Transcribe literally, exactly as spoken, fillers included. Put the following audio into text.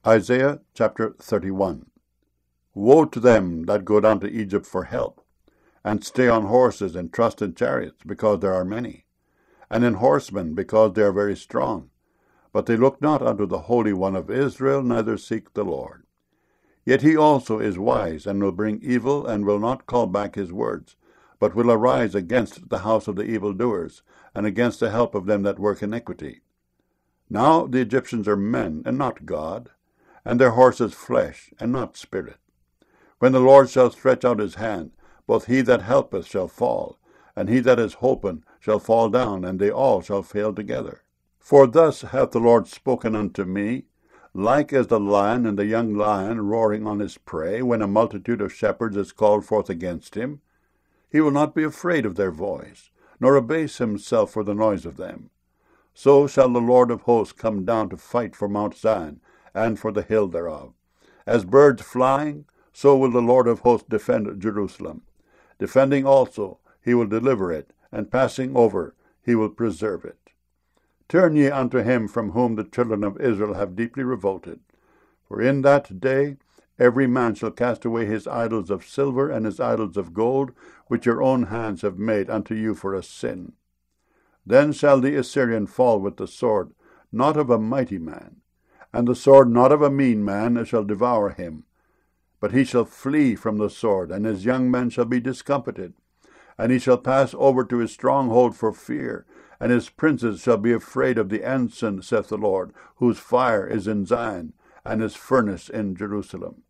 Isaiah chapter thirty-one. Woe to them that go down to Egypt for help, and stay on horses and trust in chariots, because there are many, and in horsemen, because they are very strong. But they look not unto the Holy One of Israel, neither seek the Lord. Yet he also is wise, and will bring evil, and will not call back his words, but will arise against the house of the evildoers, and against the help of them that work iniquity. Now the Egyptians are men, and not God, and their horses flesh, and not spirit. When the Lord shall stretch out his hand, both he that helpeth shall fall, and he that is holpen shall fall down, and they all shall fail together. For thus hath the Lord spoken unto me, like as the lion and the young lion roaring on his prey, when a multitude of shepherds is called forth against him. He will not be afraid of their voice, nor abase himself for the noise of them. So shall the Lord of hosts come down to fight for Mount Zion, and for the hill thereof. As birds flying, so will the Lord of hosts defend Jerusalem. Defending also, he will deliver it, and passing over, he will preserve it. Turn ye unto him from whom the children of Israel have deeply revolted. For in that day every man shall cast away his idols of silver and his idols of gold, which your own hands have made unto you for a sin. Then shall the Assyrian fall with the sword, not of a mighty man, and the sword not of a mean man shall devour him. But he shall flee from the sword, and his young men shall be discomfited. And he shall pass over to his stronghold for fear, and his princes shall be afraid of the ensign, saith the Lord, whose fire is in Zion, and his furnace in Jerusalem.